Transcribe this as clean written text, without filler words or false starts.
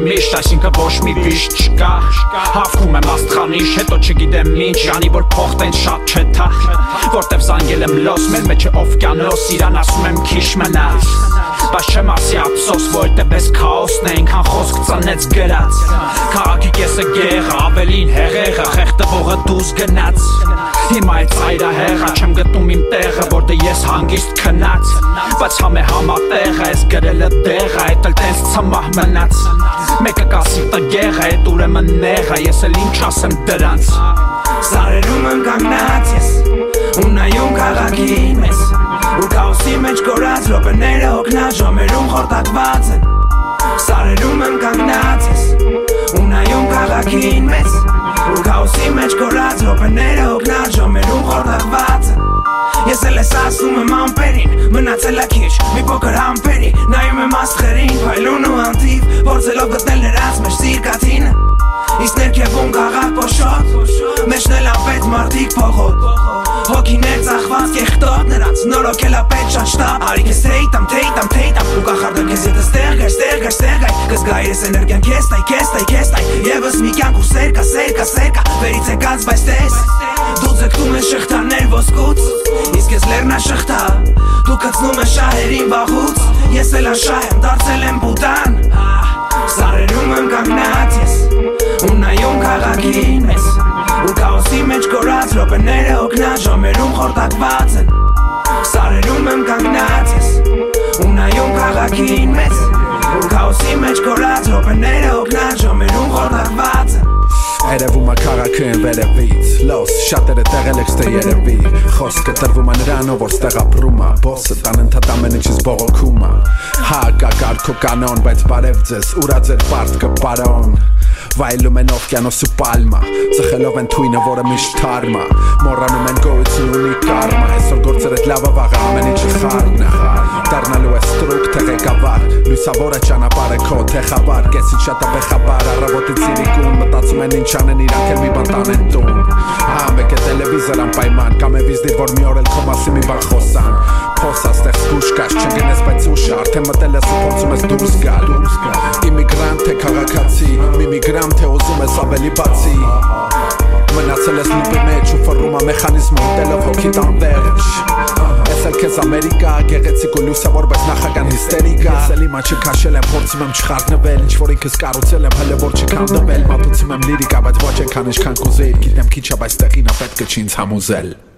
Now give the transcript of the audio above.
միշտ, այսինքն ոչ մի վիշտ չկա Հավքում եմ աստղանիշ, հետո չգիտեմ ինչ Անի որ փող տենց շատ չէ թա Որտև զանգել եմ լոս, մեր մեջ է օվկիանոս Իրան ասում եմ քիչ մնաց Բայց չեմ ասի ափսոս, որտև ես քաոսն է Ինքան խոսք ծնեց գրած Քաղաքի կեսը գեղը, ավելին հեղեղը Խեղտվողը դուզ գնաց Հիմա է ծայրահեղը, չեմ գտնում իմ տեղը Որտեղ ես հանգիստ քնած Բայց համ է համատեղը, ես գրելը դեղը Այդ էլ տենց ծմահ մնաց Մեկը կասի տգեղը, այդ ուրեմն նեղը Ես էլ ինչ ասեմ դրանց Սարերում եմ կանգնած ես Ու նայում քաղաքին մեզ Ու քաոսի մեջ կորած րոպեները հոգնած ժամերում խորտակված են Սարերում եմ կանգնած ես Ու նայում քաղաքին մեզ Ու քաոսի մեջ կորած րոպեները հոգնած ժամերում խորտակված են Ես էլ ես ասում եմ ամպերին Մնացել է քիչ մի փոքր համբերի Նայում եմ աստղերին Փայլուն ու անթիվ Փորձելով գտնել նրանց մեջ սիրկաթինը Իսկ ներքևում քաղաք փոշոտ Մեջն էլ անպետ մարդիկ փողոտ Հոգիներ ծախված կեղտոտ Նրանց նորոգել ապետ շատ շտապ Արի քեզ թեյտամ Ու կախարդեմ քեզ եթե ստեղ գայ Կզգայր ես էներգիան քեզ տայ Եվս մի կյանք ու սերկա Վերից եկած բայց տես Դու ձգտում ես շղթաներ ոսկուց Իսկ ես լեռնա շղթա Դու կծնում ես շահերին վաղուց Ես էլ անշահ եմ դարձել եմ բուտան Սարերում եմ կանգնած ես Ու նայում քաղաքին մեզ Ու քաոսի մեջ կորած րոպեները հոգնած ժամերում խորտակված են Սարերում եմ կանգնած ես Ու նայում քաղաքին մեզ Ու քաոսի մեջ կորած րոպեները հոգնած ժամերում խորտակված են Երևում է քաղաքը են վերևից Լոս, շատերը տեղել եք ստե երևի Խոսքը տրվում է նրանով, որ ստեղ ապրում է Բոսը տան ընդհատ ամեն ինչից բողոքում է Հա, կա կարգո կանոն, բայց բարև ձեզ Ուրա ձեր պարտքը պարոն Վայելում են օվկիանոս ու պալմա Ծխելով են թույնը, որը միշտ թարմա Մոռանում են գոյություն ունի կարմա Այսօր գործերդ լավը վաղը ամեն ինչը խառն է Դառնալու է ստրուկ, թե ղեկավար Լույսավոր է ճանապարհը քո, թե խավար Կեսից շատ է բեխաբար, առավոտից իրիկուն Մտածում են ինչ անեն իրանք էլ մի բան տանեն տուն Մեկ է տելևիզոր անպայման Կամ է վիզդիր, որ մի օր էլ քո մասի մի բան խոսան Փոսա ստեղ զգուշ կաշ, չգնես բայց ուշը Արդեն մտել ես ու փորձում ես դուրս գալ Իմիգրանտ թե քաղաքացի Մի միգրանտ թե ուզում ես ավելի բացի Մնացել ես լուպի մեջ ու ֆռում է մեխանիզմը Ուտելով հոգիդ անվերջ Ես էլ քեզ Ամերիկա Գեղեցիկ ու լուսավոր բայց նախական հիստերիկա Ես էլ իմա չքաշել եմ փորձում եմ չխառնվել Ինչ որ ինքս կառուցել եմ հələ որ չքանդվել Մատուցում եմ լիրիկա բայց ոչ այնքան ինչքան կուզեի Գիտեմ քիչ է բայց տեղին է պետք է չի ինձ համոզել